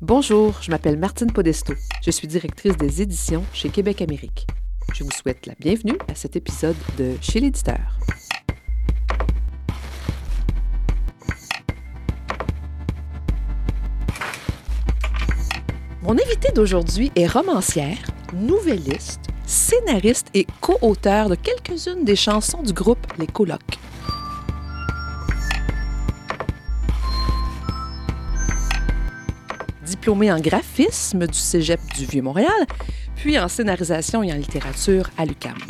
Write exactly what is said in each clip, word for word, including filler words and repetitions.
Bonjour, je m'appelle Martine Podesto. Je suis directrice des éditions chez Québec Amérique. Je vous souhaite la bienvenue à cet épisode de Chez l'éditeur. Mon invitée d'aujourd'hui est romancière, nouvelliste, scénariste et co-auteur de quelques-unes des chansons du groupe Les Colocs. Diplômée en graphisme du Cégep du Vieux-Montréal, puis en scénarisation et en littérature à l'U Q A M.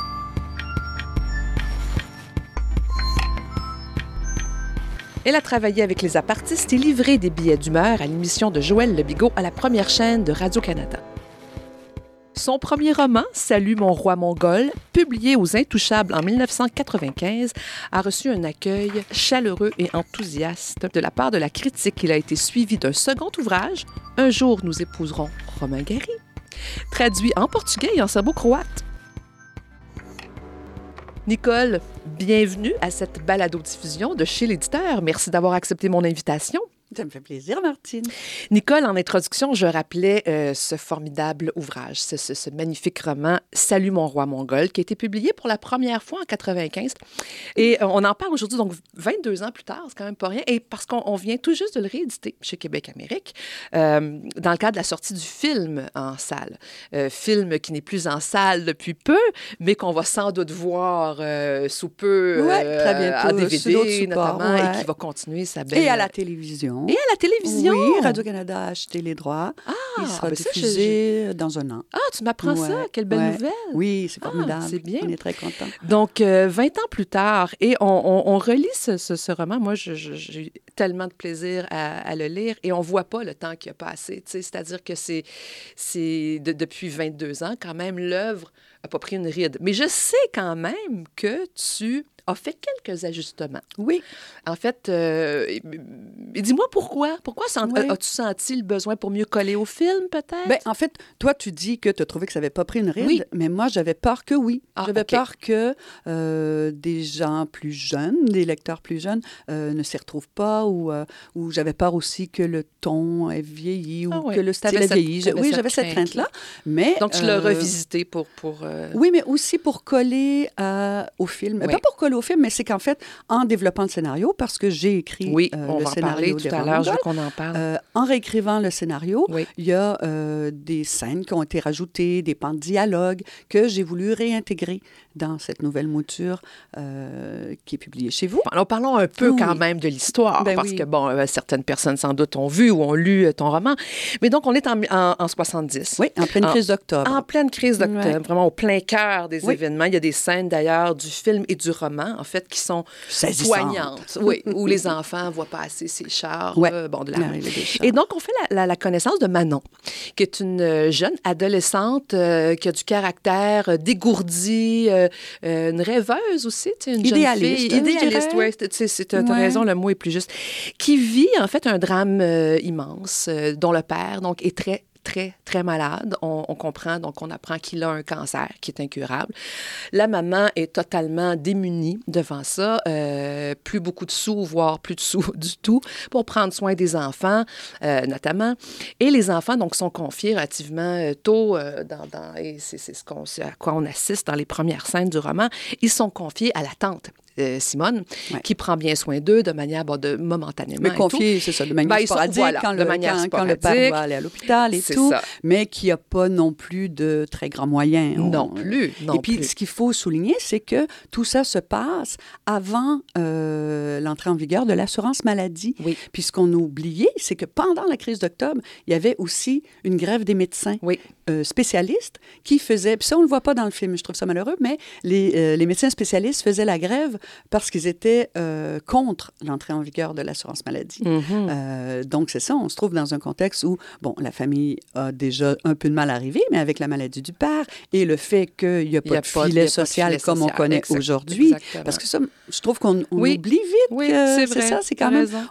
Elle a travaillé avec les apartistes et livré des billets d'humeur à l'émission de Joël Lebigot à la première chaîne de Radio-Canada. Son premier roman, Salut mon roi mongol, publié aux Intouchables en dix-neuf cent quatre-vingt-quinze, a reçu un accueil chaleureux et enthousiaste de la part de la critique. Il a été suivi d'un second ouvrage, Un jour nous épouserons Romain Gary, traduit en portugais et en serbo-croate. Nicole, bienvenue à cette balado-diffusion de Chez l'éditeur. Merci d'avoir accepté mon invitation. Ça me fait plaisir, Martine. Nicole, en introduction, je rappelais euh, ce formidable ouvrage, ce, ce, ce magnifique roman « Salut mon roi mongol » qui a été publié pour la première fois en quatre-vingt-quinze. Et euh, on en parle aujourd'hui, donc vingt-deux ans plus tard, c'est quand même pas rien, et parce qu'on on vient tout juste de le rééditer chez Québec Amérique, euh, dans le cadre de la sortie du film en salle. Euh, film qui n'est plus en salle depuis peu, mais qu'on va sans doute voir euh, sous peu ouais, euh, très bientôt, en D V D supports, notamment, ouais. et qui va continuer sa belle... Et à la télévision. Et à la télévision? Oui, Radio-Canada a acheté les droits. Ah, il sera ben ça, diffusé je... dans un an. Ah, tu m'apprends ouais, ça? Quelle belle ouais. nouvelle! Oui, c'est formidable. Ah, c'est bien. On est très contents. Donc, euh, vingt ans plus tard, et on, on, on relit ce, ce, ce roman. Moi, je, je, j'ai eu tellement de plaisir à, à le lire et on ne voit pas le temps qui a passé. C'est-à-dire que c'est, c'est de, depuis vingt-deux ans, quand même, l'œuvre n'a pas pris une ride. Mais je sais quand même que tu a fait quelques ajustements. Oui. En fait, euh, dis-moi pourquoi. Pourquoi sent, oui. as-tu senti le besoin pour mieux coller au film, peut-être? Bien, en fait, toi, tu dis que tu as trouvé que ça n'avait pas pris une ride, oui. mais moi, j'avais peur que oui. Ah, j'avais okay. peur que euh, des gens plus jeunes, des lecteurs plus jeunes, euh, ne s'y retrouvent pas, ou, euh, ou j'avais peur aussi que le ton ait vieilli, ou ah, oui. que le style ait vieilli. Cette, oui, cette j'avais crainte cette crainte-là. Mais, donc, tu euh, l'as revisité pour... pour euh... Oui, mais aussi pour coller euh, au film. Oui. Pas pour coller au film, mais c'est qu'en fait, en développant le scénario, parce que j'ai écrit oui, euh, on le va scénario en parler tout à l'heure, je veux qu'on en parle. Euh, en réécrivant le scénario, oui. il y a euh, des scènes qui ont été rajoutées, des pans de dialogue que j'ai voulu réintégrer dans cette nouvelle mouture euh, qui est publiée chez vous. Alors, parlons un peu oui. quand même de l'histoire, ben parce oui. que, bon, euh, certaines personnes sans doute ont vu ou ont lu ton roman. Mais donc, on est en, en, en soixante-dix. Oui, en pleine en, crise d'octobre. En pleine crise d'octobre, ouais. Vraiment au plein cœur des oui. événements. Il y a des scènes, d'ailleurs, du film et du roman, en fait, qui sont poignantes. Oui, où les enfants voient passer ces chars, ouais. euh, bon, de la rue. Et donc, on fait la, la, la connaissance de Manon, qui est une jeune adolescente euh, qui a du caractère euh, dégourdi, euh, euh, une rêveuse aussi, tu sais, une idéaliste, jeune fille. Idéaliste, oui, tu as raison, le mot est plus juste. Qui vit, en fait, un drame euh, immense, euh, dont le père, donc, est très très, très malade. On, on comprend, donc on apprend qu'il a un cancer qui est incurable. La maman est totalement démunie devant ça. Euh, plus beaucoup de sous, voire plus de sous du tout, pour prendre soin des enfants, euh, notamment. Et les enfants, donc, sont confiés relativement euh, tôt, euh, dans, dans, et c'est, c'est ce qu'on, c'est à quoi on assiste dans les premières scènes du roman, ils sont confiés à la tante. Euh, Simone, ouais. qui prend bien soin d'eux de manière, bon, de momentanément. Mais confié, c'est ça, de manière ben, sporadique, sont, voilà, quand, le, manière quand, sporadique, quand le père doit aller à l'hôpital et tout, ça. Mais qui n'a pas non plus de très grands moyens. Non on... plus, non Et puis, plus. ce qu'il faut souligner, c'est que tout ça se passe avant euh, l'entrée en vigueur de l'assurance maladie. Oui. Puis, ce qu'on a oublié, c'est que pendant la crise d'octobre, il y avait aussi une grève des médecins oui. euh, spécialistes qui faisaient, puis ça, on ne le voit pas dans le film, je trouve ça malheureux, mais les, euh, les médecins spécialistes faisaient la grève parce qu'ils étaient Euh, contre l'entrée en vigueur de l'assurance maladie. Mm-hmm. Euh, donc, c'est ça, on se trouve dans un contexte où, bon, la famille a déjà un peu de mal à arriver, mais avec la maladie du père et le fait qu'il n'y a pas, a de, pas, filet social de filet comme social. On connaît exact, aujourd'hui, exactement. Parce que ça, je trouve qu'on on oui. oublie vite oui, que c'est, c'est vrai, ça, c'est quand même... On a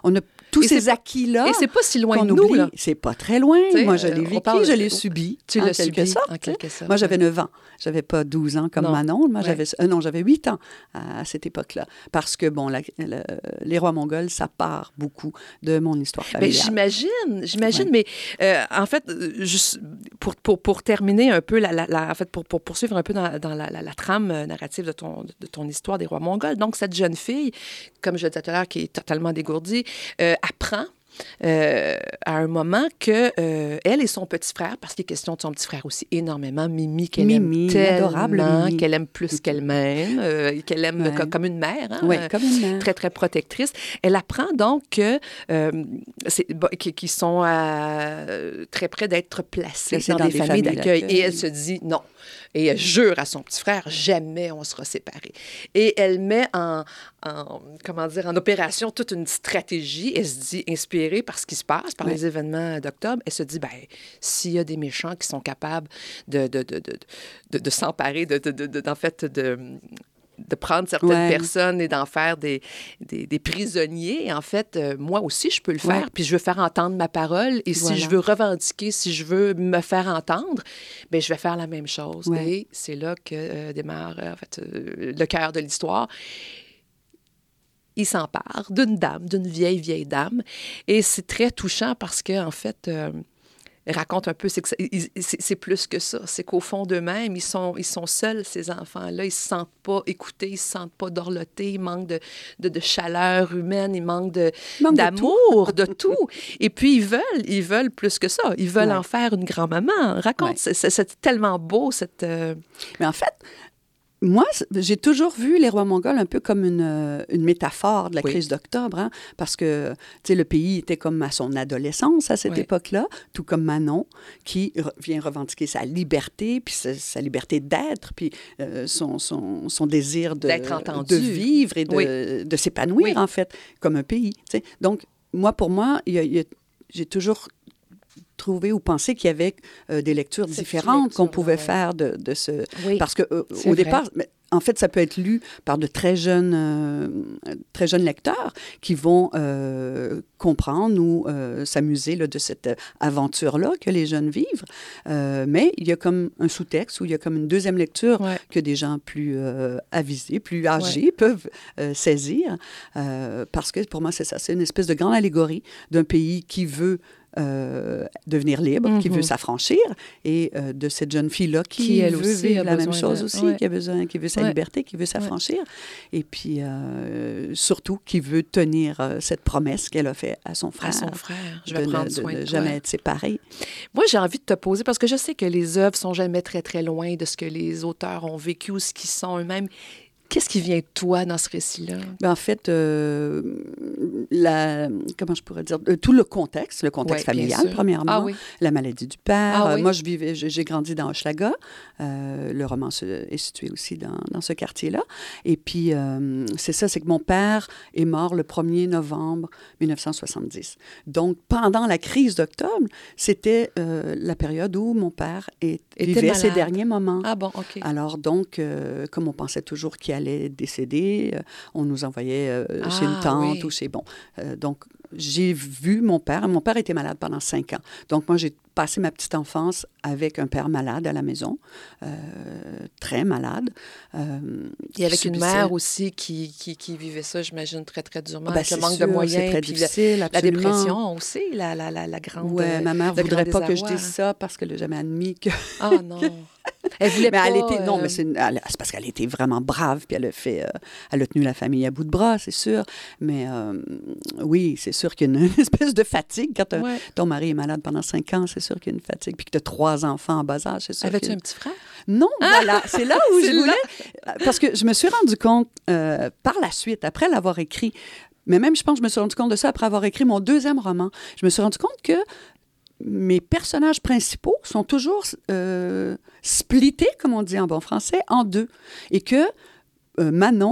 tous et ces acquis-là. Et c'est pas si loin qu'on de nous, oublie. là. C'est pas très loin. T'sais, moi, je l'ai euh, vécu, parle, je l'ai subi. Tu en l'as quelque subi, sorte, en quelque sorte. Moi, j'avais neuf ans. J'avais pas douze ans comme non. Manon. Moi, ouais. j'avais, euh, non, j'avais huit ans à, à cette époque-là. Parce que, bon, la, la, les rois mongols, ça part beaucoup de mon histoire familiale. Ben, j'imagine, j'imagine, Ouais. mais euh, en fait, juste pour, pour, pour terminer un peu, la, la, la, en fait, pour, pour poursuivre un peu dans, dans la, la, la trame narrative de ton, de ton histoire des rois mongols, donc cette jeune fille, comme je le disais tout à l'heure, qui est totalement dégourdie, euh, apprend Euh, à un moment que euh, elle et son petit frère, parce qu'il est question de son petit frère aussi énormément, Mimi, qu'elle Mimi, aime tellement, adorable Mimi. qu'elle aime plus qu'elle-même, euh, qu'elle aime Ouais. co- comme une mère, hein, Oui, euh, comme une mère. très, très protectrice. Elle apprend donc que, euh, c'est, bon, qui, qui sont euh, très près d'être placés Placés dans, dans des, des familles familles d'accueil. d'accueil. Et elle se dit non. Et elle jure à son petit frère, jamais on sera séparés. Et elle met en, en, comment dire, en opération toute une stratégie. Elle se dit, inspirée par ce qui se passe, par ouais. les événements d'octobre, elle se dit, ben, s'il y a des méchants qui sont capables de, de, de, de, de, de s'emparer, de, de, de, de, en fait, de... de prendre certaines ouais. personnes et d'en faire des, des, des prisonniers. En fait, euh, moi aussi, je peux le faire, ouais. puis je veux faire entendre ma parole. Et Voilà. si je veux revendiquer, si je veux me faire entendre, bien, je vais faire la même chose. Ouais. Et c'est là que euh, démarre, euh, en fait, euh, le cœur de l'histoire. Il s'empare d'une dame, d'une vieille, vieille dame. Et c'est très touchant parce que, en fait... Euh, raconte un peu, c'est, que ça, c'est, c'est plus que ça. C'est qu'au fond d'eux-mêmes, ils sont, ils sont seuls, ces enfants-là. Ils ne se sentent pas écoutés, ils ne se sentent pas dorlotés, ils manquent de, de, de chaleur humaine, ils manquent, de, ils manquent d'amour, de tout. de tout. Et puis, ils veulent, ils veulent plus que ça. Ils veulent ouais. en faire une grand-maman. Raconte, ouais. c'est, c'est, c'est tellement beau, cette... Euh... Mais en fait... Moi, j'ai toujours vu les rois mongols un peu comme une, une métaphore de la oui. crise d'octobre, hein, parce que, tu sais, le pays était comme à son adolescence à cette oui. époque-là, tout comme Manon, qui re- vient revendiquer sa liberté, puis sa, sa liberté d'être, puis euh, son, son, son désir de, d'être entendu. de vivre et de, oui. de s'épanouir, oui. en fait, comme un pays. Tu sais. Donc, moi, pour moi, il y a, il y a, j'ai toujours... trouver ou penser qu'il y avait euh, des lectures Cette différentes lecture, qu'on pouvait ouais. faire de, de ce... Oui, parce qu'au euh, au départ, en fait, ça peut être lu par de très jeunes, euh, très jeunes lecteurs qui vont euh, comprendre ou euh, s'amuser là, de cette aventure-là que les jeunes vivent. Euh, mais il y a comme un sous-texte où il y a comme une deuxième lecture ouais. que des gens plus euh, avisés, plus âgés ouais. peuvent euh, saisir. Euh, parce que pour moi, c'est ça. C'est une espèce de grande allégorie d'un pays qui veut Euh, devenir libre, mm-hmm. qui veut s'affranchir, et euh, de cette jeune fille-là qui, qui elle veut aussi vivre la même chose de... aussi, ouais. qui a besoin, qui veut sa ouais. liberté, qui veut s'affranchir, ouais. et puis euh, surtout qui veut tenir euh, cette promesse qu'elle a faite à son frère. À son frère, je vais prendre de, soin de, de, de toi. jamais être séparés. Moi, j'ai envie de te poser, parce que je sais que les œuvres sont jamais très, très loin de ce que les auteurs ont vécu ou ce qu'ils sont eux-mêmes. Qu'est-ce qui vient de toi dans ce récit-là? Ben en fait, euh, la, comment je pourrais dire, euh, tout le contexte, le contexte ouais, familial, premièrement, ah, oui. la maladie du père. Ah, oui. Moi, je vivais, j'ai grandi dans Hochelaga. Euh, le roman se, est situé aussi dans, dans ce quartier-là. Et puis, euh, c'est ça, c'est que mon père est mort le premier novembre dix-neuf cent soixante-dix. Donc, pendant la crise d'octobre, c'était euh, la période où mon père est, vivait malade. Ses derniers moments. Ah bon, OK. Alors, donc, euh, comme on pensait toujours qu'il allait allait décéder, euh, on nous envoyait euh, ah, chez une tante oui. ou chez... Bon, euh, donc, j'ai vu mon père. Mon père était malade pendant cinq ans. Donc, moi, j'ai passé ma petite enfance avec un père malade à la maison, euh, très malade. Euh, Et avec une subissait... mère aussi qui, qui, qui vivait ça, j'imagine, très, très durement, ben, avec le manque sûr, de moyens. C'est très puis difficile, la, la dépression aussi, la, la, la, la grande... Oui, ma mère ne voudrait pas que je dise ça parce qu'elle n'a jamais admis que... Ah non! Elle voulait mais pas... Elle était, non, euh... mais c'est, une, elle, c'est parce qu'elle était vraiment brave, puis elle a fait... Euh, elle a tenu la famille à bout de bras, c'est sûr. Mais euh, oui, c'est sûr qu'il y a une, une espèce de fatigue. Quand ouais. ton mari est malade pendant cinq ans, c'est sûr qu'il y a une fatigue. Puis que tu as trois enfants en bas âge, c'est sûr. Avais-tu que... un petit frère? Non, ah! Voilà. C'est là où je voulais... Là. Parce que je me suis rendu compte, euh, par la suite, après l'avoir écrit, mais même, je pense que je me suis rendu compte de ça après avoir écrit mon deuxième roman, je me suis rendu compte que mes personnages principaux sont toujours euh, splittés, comme on dit en bon français, en deux. Et que euh, Manon,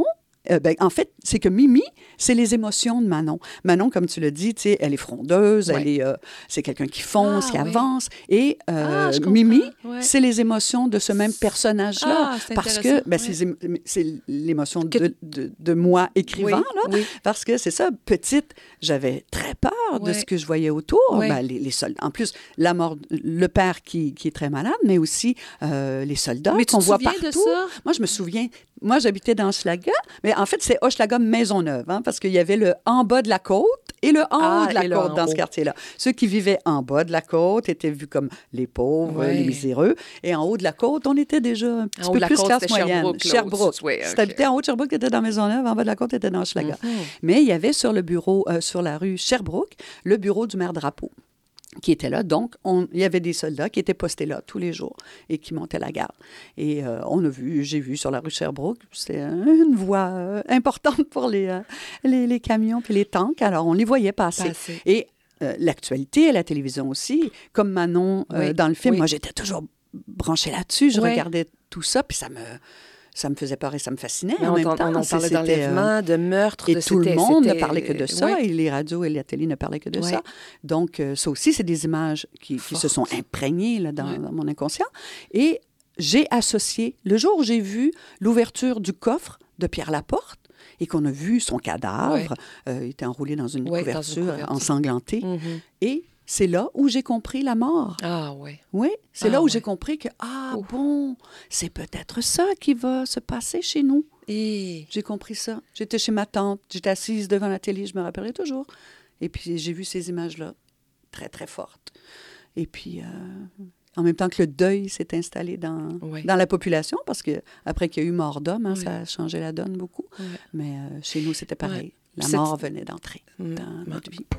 euh, ben, en fait, c'est que Mimi, c'est les émotions de Manon. Manon, comme tu l'as dit, tu sais, elle est frondeuse, ouais. elle est, euh, c'est quelqu'un qui fonce, ah, qui oui. avance. Et euh, ah, Mimi, ouais. c'est les émotions de ce même personnage-là. Ah, parce que ben, ouais. c'est, c'est l'émotion que... de, de, de moi, écrivant, oui, là. Oui. Parce que c'est ça, petite, j'avais très peur ouais. de ce que je voyais autour. Ouais. Ben, les, les soldats. En plus, la mort, le père qui, qui est très malade, mais aussi euh, les soldats mais qu'on voit partout. De ça? Moi, je me souviens, moi, j'habitais dans Hochelaga, mais en fait, c'est Hochelaga Maisonneuve, hein, parce qu'il y avait le en bas de la côte et le en ah, haut de la côte dans ce quartier-là. Ceux qui vivaient en bas de la côte étaient vus comme les pauvres, ouais. les miséreux, et en haut de la côte, on était déjà un petit en peu plus côte, classe moyenne. Sherbrooke. Sherbrooke. Oui, okay. Si tu habitais en haut de Sherbrooke, tu étais dans Maisonneuve, en bas de la côte, tu étais dans Hochelaga. Mm-hmm. Mais il y avait sur le bureau, euh, sur la rue Sherbrooke, le bureau du maire Drapeau, qui était là. Donc, on, il y avait des soldats qui étaient postés là tous les jours et qui montaient la garde. Et euh, on a vu, j'ai vu sur la rue Sherbrooke, c'est une voie euh, importante pour les, euh, les, les camions puis les tanks. Alors, on les voyait passer. passer. Et euh, l'actualité, la télévision aussi, comme Manon euh, oui. dans le film, oui. moi, j'étais toujours branchée là-dessus. Je oui. regardais tout ça, puis ça me... Ça me faisait peur et ça me fascinait mais en même on, temps. On en parlait d'enlèvement, de meurtre. Et de, tout le monde ne parlait que de ça. Ouais. Et les radios et la télé ne parlaient que de ouais. ça. Donc, euh, ça aussi, c'est des images qui, qui se sont imprégnées là, dans, ouais. dans mon inconscient. Et j'ai associé, le jour où j'ai vu l'ouverture du coffre de Pierre Laporte et qu'on a vu son cadavre, ouais. euh, il était enroulé dans une, ouais, couverture, dans une couverture ensanglantée. Mm-hmm. Et c'est là où j'ai compris la mort. Ah oui. Oui, c'est ah, là où oui. j'ai compris que, ah Ouf. bon, c'est peut-être ça qui va se passer chez nous. Et... J'ai compris ça. J'étais chez ma tante, j'étais assise devant la télé, je me rappellerai toujours. Et puis, j'ai vu ces images-là, très, très fortes. Et puis, euh, en même temps que le deuil s'est installé dans, oui. dans la population, parce qu'après qu'il y a eu mort d'homme, hein, oui. ça a changé la donne beaucoup. Oui. Mais euh, chez nous, c'était pareil. Oui. La C'est... mort venait d'entrer mmh. dans notre vie.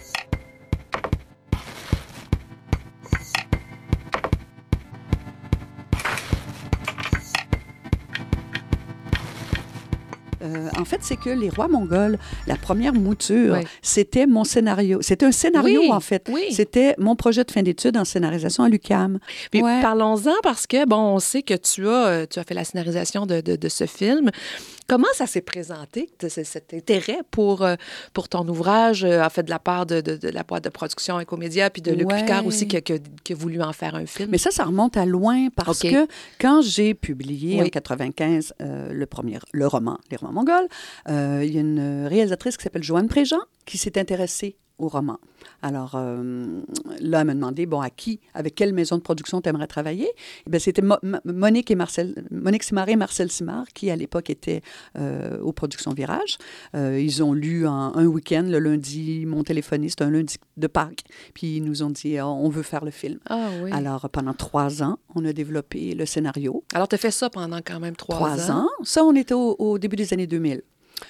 Euh, en fait, c'est que Les Rois mongols, la première mouture, oui. c'était mon scénario. C'était un scénario, oui, en fait. Oui. C'était mon projet de fin d'études en scénarisation à l'U Q A M. Puis ouais. parlons-en parce que, bon, on sait que tu as, tu as fait la scénarisation de, de, de ce film. Comment ça s'est présenté, cet intérêt pour, pour ton ouvrage, en fait, de la part de, de, de la boîte de production Ecomédia, puis de Luc ouais. Picard aussi, qui a, qui a voulu en faire un film? Mais ça, ça remonte à loin, parce okay. que quand j'ai publié oui. en quatre-vingt-quinze euh, le, premier, le roman Les Rois mongols, euh, il y a une réalisatrice qui s'appelle Joanne Préjean qui s'est intéressée au roman. Alors, euh, là, elle m'a demandé, bon, à qui, avec quelle maison de production tu aimerais travailler? Eh bien, c'était Mo- Monique et Marcel, Monique Simard et Marcel Simard, qui, à l'époque, étaient euh, aux Productions Virage. Euh, ils ont lu en, un week-end, le lundi, mon téléphoniste, un lundi de Pâques, puis ils nous ont dit, oh, on veut faire le film. Ah oui. Alors, pendant trois ans, on a développé le scénario. Alors, tu as fait ça pendant quand même trois, trois ans? ans. Ça, on était au, au début des années deux mille.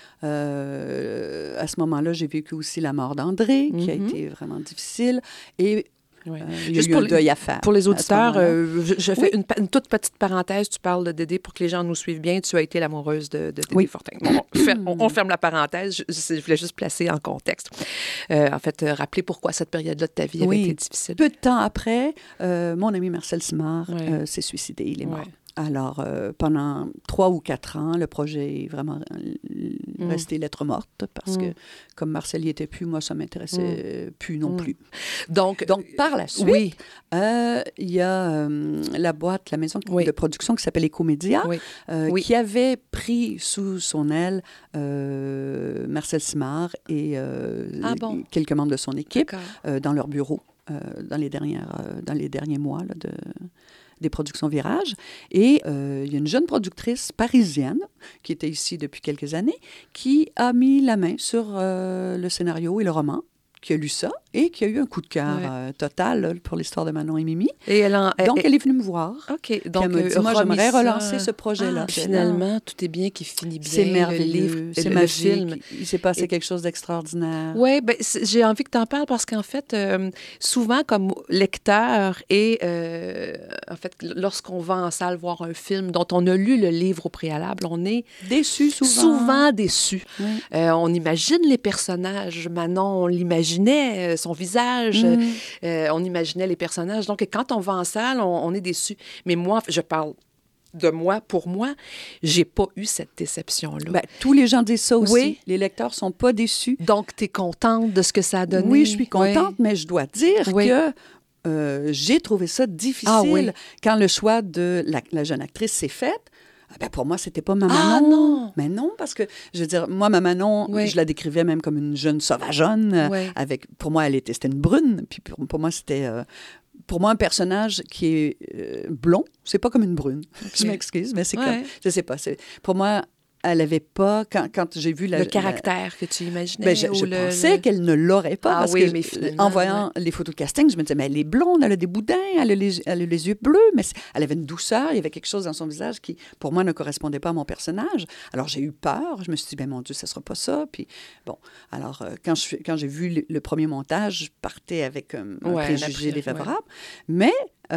Euh, à ce moment-là, j'ai vécu aussi la mort d'André, mm-hmm. qui a été vraiment difficile. Et ouais. euh, il y a Juste eu un deuil à faire. Pour les auditeurs, euh, je, je fais oui. une, une toute petite parenthèse. Tu parles de Dédé pour que les gens nous suivent bien. Tu as été l'amoureuse de, de Dédé oui. Fortin. Bon, on, fer, on, on ferme la parenthèse. Je, je voulais juste placer en contexte. Euh, en fait, euh, rappeler pourquoi cette période-là de ta vie oui. avait été difficile. Peu de temps après, euh, mon ami Marcel Simard ouais. euh, s'est suicidé. Il est mort. Ouais. Alors, euh, pendant trois ou quatre ans, le projet est vraiment mm. resté lettre morte parce mm. que, comme Marcel n'y était plus, moi, ça ne m'intéressait mm. plus non mm. plus. Donc, Donc, par la suite, oui. euh, il y a euh, la boîte, la maison oui. de production qui s'appelle Ecomédia, oui. Euh, oui. qui avait pris sous son aile euh, Marcel Simard et euh, ah bon? quelques membres de son équipe euh, dans leur bureau euh, dans, les dernières, euh, dans les derniers mois là, de... des productions Virage. Et euh, il y a une jeune productrice parisienne qui était ici depuis quelques années qui a mis la main sur euh, le scénario et le roman, qui a lu ça et qui a eu un coup de cœur ouais. euh, total là, pour l'histoire de Manon et Mimi. Et elle en, donc, elle, elle est venue me voir. OK. Donc, elle m'a dit, moi, j'aimerais ça... relancer ce projet-là. Ah, finalement, là. Tout est bien qui finit bien. C'est merveilleux. Le livre, c'est le magique. film. Il s'est passé et... quelque chose d'extraordinaire. Oui, ben, j'ai envie que tu en parles parce qu'en fait, euh, souvent, comme lecteur et, euh, en fait, lorsqu'on va en salle voir un film dont on a lu le livre au préalable, on est... Déçu souvent. Souvent déçu. Oui. Euh, on imagine les personnages. Manon, on l'imaginait, son visage. Mm. Euh, on imaginait les personnages. Donc, quand on va en salle, on, on est déçu. Mais moi, je parle de moi, pour moi, j'ai pas eu cette déception-là. Ben, tous les gens disent ça aussi. Oui. Les lecteurs sont pas déçus. Donc, tu es contente de ce que ça a donné? Oui, je suis contente, oui. mais je dois dire oui. que euh, j'ai trouvé ça difficile ah, oui. quand le choix de la, la jeune actrice s'est fait. Ben pour moi, c'était pas ma Manon. Ah non! Mais non, parce que, je veux dire, moi, ma Manon, oui. je la décrivais même comme une jeune sauvageonne. Oui. Avec, pour moi, elle était, c'était une brune. Puis pour, pour moi, c'était... Euh, pour moi, un personnage qui est euh, blond, c'est pas comme une brune. Okay. Je m'excuse, mais c'est ouais. comme... Je sais pas. C'est, pour moi... Elle n'avait pas, quand, quand j'ai vu... La, le caractère la, que tu imaginais? Ben, je ou je le, pensais le... qu'elle ne l'aurait pas. Ah parce oui, que, mais finalement... En voyant ouais. les photos de casting, je me disais, mais elle est blonde, elle a des boudins, elle a les, elle a les yeux bleus, mais elle avait une douceur, il y avait quelque chose dans son visage qui, pour moi, ne correspondait pas à mon personnage. Alors, j'ai eu peur. Je me suis dit, ben mon Dieu, ça ne sera pas ça. Puis, bon, alors, euh, quand, je, quand j'ai vu le, le premier montage, je partais avec um, un ouais, préjugé défavorable. Ouais. Mais...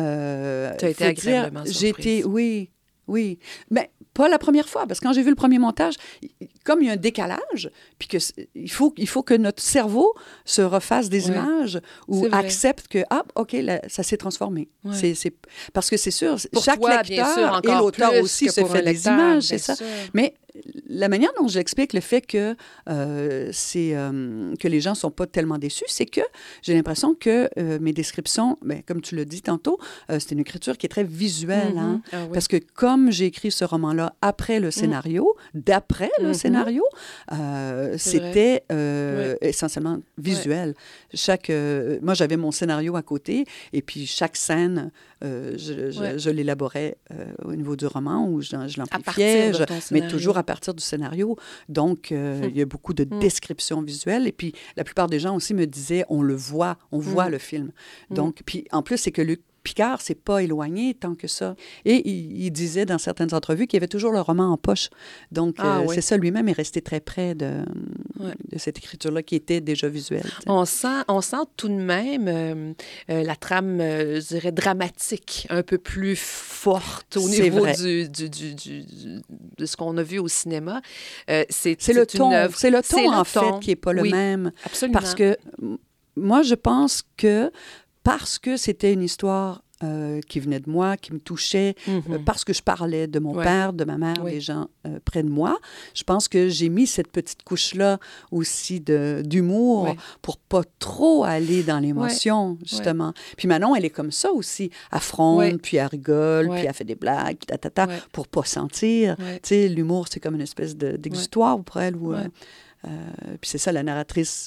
Euh, tu as été agréablement surprise. J'ai été, oui... Oui, mais pas la première fois, parce que quand j'ai vu le premier montage, comme il y a un décalage, puis que il faut, il faut que notre cerveau se refasse des oui. images ou accepte que, ah, OK, là, ça s'est transformé. Oui. C'est, c'est, parce que c'est sûr, pour chaque toi, lecteur bien sûr, et l'auteur aussi se fait des images, c'est sûr. ça. Mais la manière dont j'explique le fait que, euh, c'est, euh, que les gens ne sont pas tellement déçus, c'est que j'ai l'impression que euh, mes descriptions, ben, comme tu l'as dit tantôt, euh, c'est une écriture qui est très visuelle. Mm-hmm. Hein? Ah, oui. Parce que comme j'ai écrit ce roman-là après le scénario, mm. d'après mm-hmm. le scénario, euh, c'était euh, oui. essentiellement visuel. Ouais. Chaque, euh, moi, j'avais mon scénario à côté, et puis chaque scène, euh, je, je, ouais. je l'élaborais euh, au niveau du roman, où je, je l'amplifiais, je, mais toujours à partir du scénario. Donc, euh, hum. il y a beaucoup de hum. descriptions visuelles. Et puis, la plupart des gens aussi me disaient, on le voit, on hum. voit le film. Donc, hum. puis en plus, c'est que Luc Picard, c'est pas éloigné tant que ça. Et il, il disait dans certaines entrevues qu'il avait toujours le roman en poche. Donc, ah, euh, oui. c'est ça, lui-même est resté très près de, ouais. de cette écriture-là qui était déjà visuelle. On sent, on sent tout de même euh, euh, la trame, euh, je dirais, dramatique, un peu plus forte au c'est niveau vrai. du, du, du, du, de ce qu'on a vu au cinéma. Euh, c'est, c'est, le ton, œuvre, c'est le ton, c'est en le fait, ton. qui n'est pas oui, le même. Absolument. Parce que moi, je pense que parce que c'était une histoire euh, qui venait de moi, qui me touchait, mm-hmm. euh, parce que je parlais de mon ouais. père, de ma mère, oui. des gens euh, près de moi, je pense que j'ai mis cette petite couche-là aussi de, d'humour ouais. pour pas trop aller dans l'émotion, ouais. justement. Ouais. Puis Manon, elle est comme ça aussi. Elle fronde, ouais. puis elle rigole, ouais. puis elle fait des blagues, puis tatata, ouais. pour pas sentir. Ouais. Tu sais, l'humour, c'est comme une espèce de, d'exutoire ouais. pour elle. Où, ouais. euh, euh, puis c'est ça, la narratrice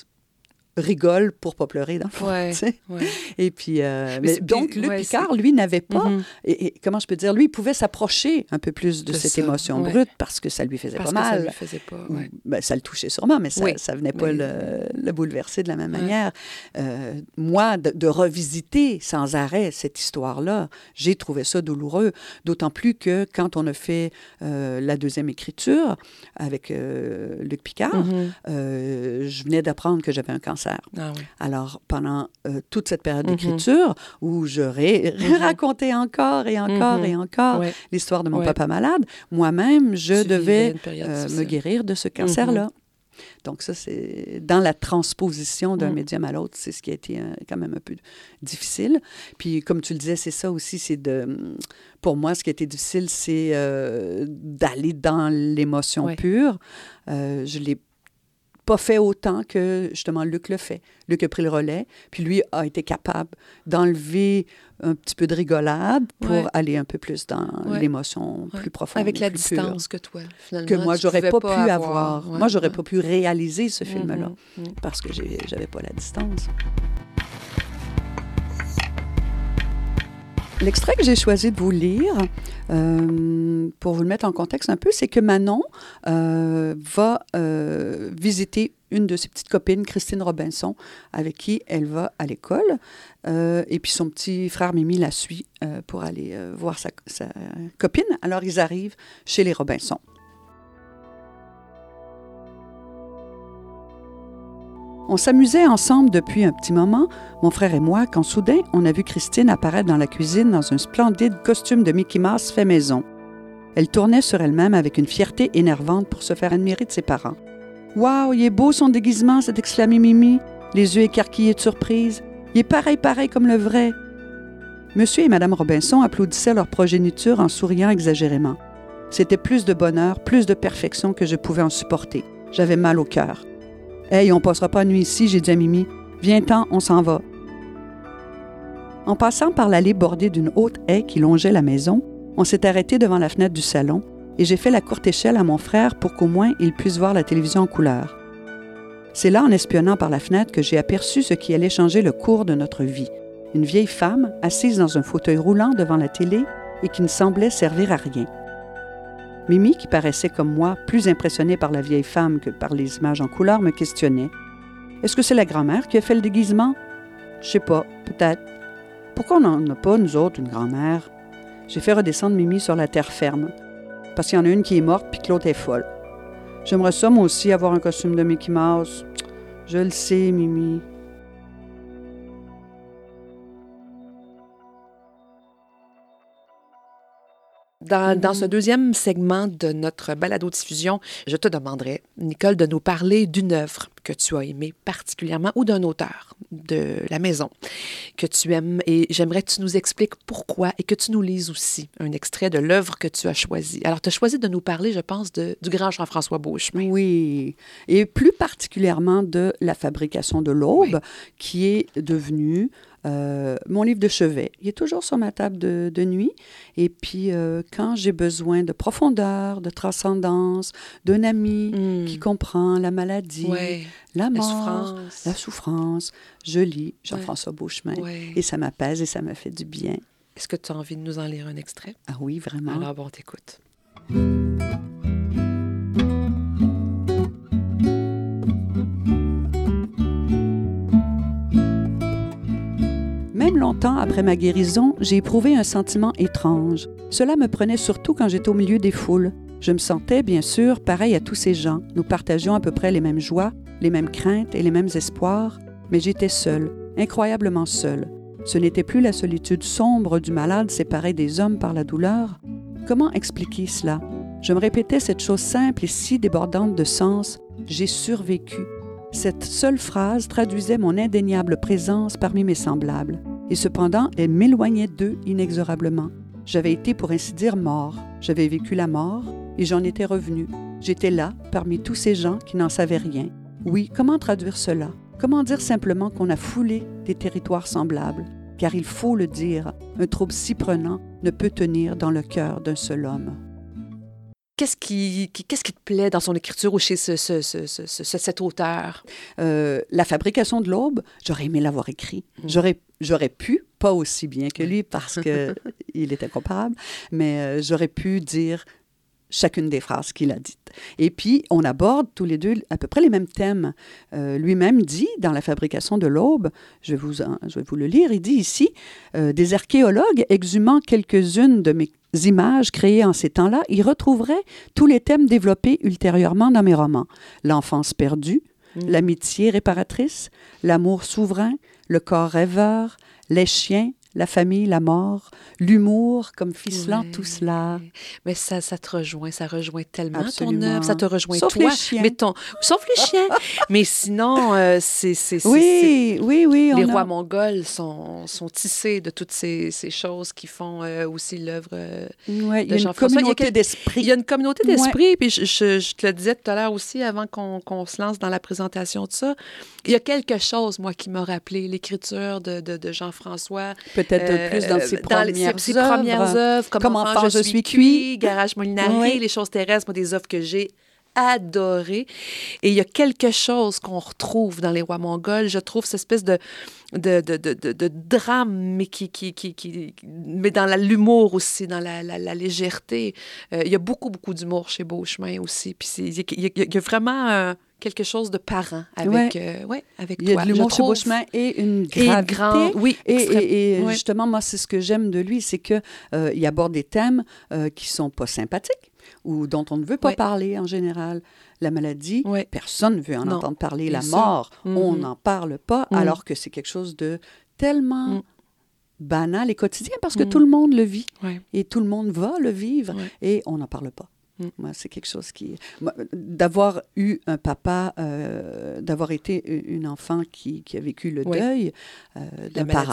rigole pour pas pleurer, dans le fond. Ouais, ouais. Et puis, euh, mais mais donc, Luc ouais, Picard, c'est... lui, n'avait pas... Mm-hmm. Et, et comment je peux dire? Lui, il pouvait s'approcher un peu plus de, de cette ça, émotion ouais. brute parce que ça lui faisait parce pas mal. Ça lui faisait pas, ouais. Ben, ça le touchait sûrement, mais ça, oui. ça venait pas mais... le, le bouleverser de la même ouais. manière. Euh, moi, de, de revisiter sans arrêt cette histoire-là, j'ai trouvé ça douloureux. D'autant plus que quand on a fait euh, la deuxième écriture avec euh, Luc Picard, mm-hmm. euh, je venais d'apprendre que j'avais un cancer. Ah oui. Alors, pendant euh, toute cette période mm-hmm. d'écriture, où je ré- mm-hmm. racontais encore et encore mm-hmm. et encore ouais. l'histoire de mon ouais. papa malade, moi-même, je tu devais euh, me guérir de ce cancer-là. Mm-hmm. Donc ça, c'est dans la transposition d'un mm. médium à l'autre, c'est ce qui a été euh, quand même un peu difficile. Puis comme tu le disais, c'est ça aussi, c'est de... Pour moi, ce qui a été difficile, c'est euh, d'aller dans l'émotion ouais. pure. Euh, je l'ai pas fait autant que, justement, Luc le fait. Luc a pris le relais, puis lui a été capable d'enlever un petit peu de rigolade pour ouais. aller un peu plus dans ouais. l'émotion ouais. plus profonde. Avec la plus distance pure. que toi, finalement, que moi, j'aurais pas, pas pu avoir. avoir. Ouais. Moi, j'aurais ouais. pas pu réaliser ce film-là mm-hmm. parce que j'ai, j'avais pas la distance. L'extrait que j'ai choisi de vous lire, euh, pour vous le mettre en contexte un peu, c'est que Manon euh, va euh, visiter une de ses petites copines, Christine Robinson, avec qui elle va à l'école. Euh, et puis son petit frère Mimi la suit euh, pour aller euh, voir sa, sa copine. Alors ils arrivent chez les Robinson. On s'amusait ensemble depuis un petit moment, mon frère et moi, quand soudain, on a vu Christine apparaître dans la cuisine dans un splendide costume de Mickey Mouse fait maison. Elle tournait sur elle-même avec une fierté énervante pour se faire admirer de ses parents. « Waouh, il est beau son déguisement !» s'est exclamé Mimi, les yeux écarquillés de surprise. « Il est pareil, pareil comme le vrai. » Monsieur et Madame Robinson applaudissaient leur progéniture en souriant exagérément. C'était plus de bonheur, plus de perfection que je pouvais en supporter. J'avais mal au cœur. « Hey, on passera pas la nuit ici, j'ai dit à Mimi. Viens-t'en, on s'en va. » En passant par l'allée bordée d'une haute haie qui longeait la maison, on s'est arrêté devant la fenêtre du salon et j'ai fait la courte échelle à mon frère pour qu'au moins il puisse voir la télévision en couleur. C'est là, en espionnant par la fenêtre, que j'ai aperçu ce qui allait changer le cours de notre vie. Une vieille femme, assise dans un fauteuil roulant devant la télé et qui ne semblait servir à rien. Mimi, qui paraissait comme moi plus impressionnée par la vieille femme que par les images en couleur, me questionnait. « Est-ce que c'est la grand-mère qui a fait le déguisement? »« Je sais pas, peut-être. Pourquoi on n'en a pas, nous autres, une grand-mère? » J'ai fait redescendre Mimi sur la terre ferme, parce qu'il y en a une qui est morte puis que l'autre est folle. J'aimerais ça, moi aussi, avoir un costume de Mickey Mouse. Je le sais, Mimi. Dans, dans ce deuxième segment de notre balado-diffusion, je te demanderai, Nicole, de nous parler d'une œuvre que tu as aimée particulièrement ou d'un auteur de la maison que tu aimes. Et j'aimerais que tu nous expliques pourquoi et que tu nous lises aussi un extrait de l'œuvre que tu as choisie. Alors, tu as choisi de nous parler, je pense, de, du grand Jean-François Beauchemin. Oui, et plus particulièrement de La fabrication de l'aube, oui. qui est devenue Euh, mon livre de chevet. Il est toujours sur ma table de, de nuit. Et puis, euh, quand j'ai besoin de profondeur, de transcendance, d'un ami mm. qui comprend la maladie, ouais. la mort, la souffrance. la souffrance, je lis Jean-François ouais. Beauchemin. Ouais. Et ça m'apaise et ça me fait du bien. Est-ce que tu as envie de nous en lire un extrait? Ah oui, vraiment. Alors, bon, t'écoute. Même longtemps après ma guérison, j'ai éprouvé un sentiment étrange. Cela me prenait surtout quand j'étais au milieu des foules. Je me sentais, bien sûr, pareil à tous ces gens. Nous partagions à peu près les mêmes joies, les mêmes craintes et les mêmes espoirs, mais j'étais seule, incroyablement seule. Ce n'était plus la solitude sombre du malade séparé des hommes par la douleur. Comment expliquer cela? Je me répétais cette chose simple et si débordante de sens, « J'ai survécu ». Cette seule phrase traduisait mon indéniable présence parmi mes semblables. Et cependant, elle m'éloignait d'eux inexorablement. J'avais été, pour ainsi dire, mort. J'avais vécu la mort et j'en étais revenu. J'étais là, parmi tous ces gens qui n'en savaient rien. Oui, comment traduire cela? Comment dire simplement qu'on a foulé des territoires semblables? Car il faut le dire, un trouble si prenant ne peut tenir dans le cœur d'un seul homme. Qu'est-ce qui, qui, qu'est-ce qui te plaît dans son écriture ou chez ce, ce, ce, ce, ce, cet auteur? Euh, La fabrication de l'aube, j'aurais aimé l'avoir écrit. Mmh. J'aurais, j'aurais pu, pas aussi bien que lui parce qu'il est incomparable, mais euh, j'aurais pu dire chacune des phrases qu'il a dites. Et puis, on aborde tous les deux à peu près les mêmes thèmes. Euh, lui-même dit, dans La fabrication de l'aube, je vais vous, en, je vais vous le lire, il dit ici, euh, des archéologues exhumant quelques-unes de mes images créées en ces temps-là, y retrouveraient tous les thèmes développés ultérieurement dans mes romans. L'enfance perdue, mmh. l'amitié réparatrice, l'amour souverain, le corps rêveur, les chiens, la famille, la mort, l'humour, comme ficelant oui. tout cela. Mais ça, ça te rejoint, ça rejoint tellement Absolument. ton œuvre, ça te rejoint sauf toi. Les chiens. Mais ton, sauf les chiens. Mais sinon, euh, c'est, c'est, c'est, oui, c'est... oui, oui. Les on rois a... mongols sont, sont tissés de toutes ces, ces choses qui font euh, aussi l'œuvre euh, ouais, de Jean-François. Il y a une communauté d'esprit. Il y a une communauté d'esprit, ouais. puis je, je, je te le disais tout à l'heure aussi, avant qu'on, qu'on se lance dans la présentation de ça, il y a quelque chose, moi, qui m'a rappelé l'écriture de, de, de Jean-François. Peut-être euh, plus dans ses premières, dans les, ses, ses œuvres, premières œuvres, comme, comme enfant, enfant, je, je suis cuit, cuit Garage Molinari, oui. Les choses terrestres, moi, des œuvres que j'ai adorées. Et il y a quelque chose qu'on retrouve dans Les Rois mongols, je trouve, cette espèce de, de, de, de, de, de drame, mais, qui, qui, qui, qui, mais dans la, l'humour aussi, dans la, la, la légèreté. Euh, il y a beaucoup, beaucoup d'humour chez Beauchemin aussi. Puis c'est, il, y a, il, y a, il y a vraiment... Euh, quelque chose de parent avec, ouais. Euh, ouais, avec toi. Il y a de l'humour chez Beauchemin et une gravité. Et, grande, oui, et, et, et ouais. justement, moi, c'est ce que j'aime de lui, c'est qu'il euh, aborde des thèmes euh, qui ne sont pas sympathiques ou dont on ne veut pas ouais. parler en général. La maladie, ouais. personne ne veut en non. entendre parler. La ça. mort, mm-hmm. on n'en parle pas, mm. alors que c'est quelque chose de tellement... Mm. banal et quotidien parce que mm. tout le monde le vit ouais. et tout le monde va le vivre ouais. et on n'en parle pas. Mm. Moi, c'est quelque chose qui... Moi, d'avoir eu un papa, euh, d'avoir été une enfant qui, qui a vécu le oui. deuil euh, d'un parent,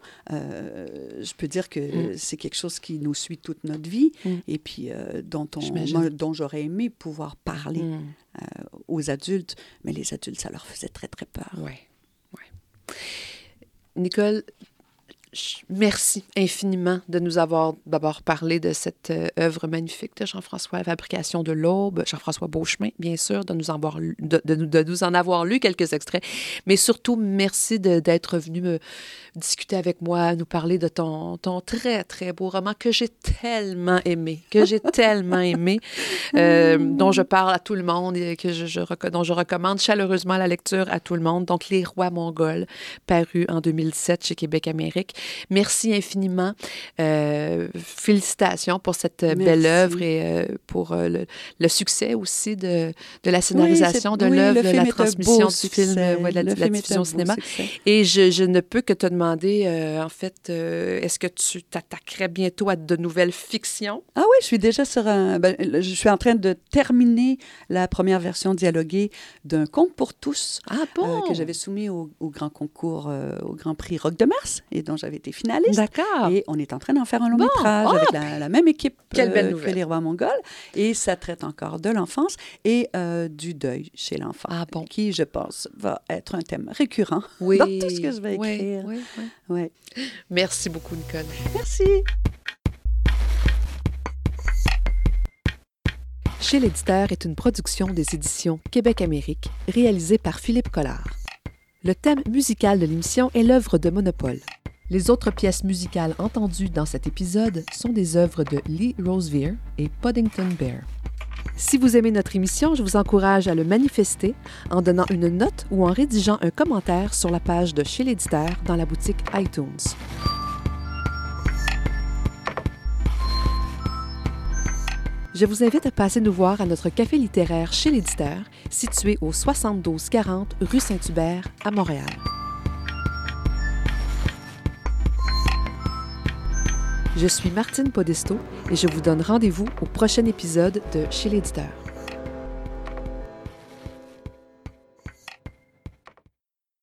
Euh, je peux dire que Mm. c'est quelque chose qui nous suit toute notre vie Mm. et puis euh, dont, on, J'imagine. moi, dont j'aurais aimé pouvoir parler Mm. euh, aux adultes, mais les adultes, ça leur faisait très, très peur. Oui, oui. Nicole, merci infiniment de nous avoir d'abord parlé de cette euh, œuvre magnifique de Jean-François, La fabrication de l'aube, Jean-François Beauchemin, bien sûr, de nous, en avoir lu, de, de, de nous en avoir lu quelques extraits, mais surtout, merci de, d'être venu me discuter avec moi, nous parler de ton, ton très, très beau roman que j'ai tellement aimé, que j'ai tellement aimé, euh, dont je parle à tout le monde et que je, je, dont je recommande chaleureusement la lecture à tout le monde. Donc, Les Rois mongols, paru en deux mille sept chez Québec Amérique. Merci infiniment. Euh, félicitations pour cette Merci. belle œuvre et euh, pour euh, le, le succès aussi de, de la scénarisation oui, de oui, l'œuvre, de la transmission du film, euh, ouais, la, la diffusion au cinéma. Succès. Et je, je ne peux que te demander, euh, en fait, euh, est-ce que tu t'attaquerais bientôt à de nouvelles fictions? Ah oui, je suis déjà sur un... Ben, je suis en train de terminer la première version dialoguée d'un conte pour tous ah bon? euh, que j'avais soumis au, au grand concours, euh, au Grand Prix Rock de Mars et dont j'avais été finaliste. D'accord. Et on est en train d'en faire un long bon. métrage oh, avec la, la même équipe Quelle belle euh, que Les Rois mongols. Et ça traite encore de l'enfance et euh, du deuil chez l'enfant, ah bon. qui, je pense, va être un thème récurrent oui. dans tout ce que je vais écrire. Oui, oui, oui. Ouais. Merci beaucoup, Nicole. Merci. Chez l'éditeur est une production des éditions Québec-Amérique, réalisée par Philippe Collard. Le thème musical de l'émission est l'œuvre de Monopole. Les autres pièces musicales entendues dans cet épisode sont des œuvres de Lee Rosevere et Puddington Bear. Si vous aimez notre émission, je vous encourage à le manifester en donnant une note ou en rédigeant un commentaire sur la page de Chez l'éditeur dans la boutique iTunes. Je vous invite à passer nous voir à notre café littéraire Chez l'éditeur, situé au soixante-douze quarante rue Saint-Hubert à Montréal. Je suis Martine Podesto et je vous donne rendez-vous au prochain épisode de Chez l'éditeur.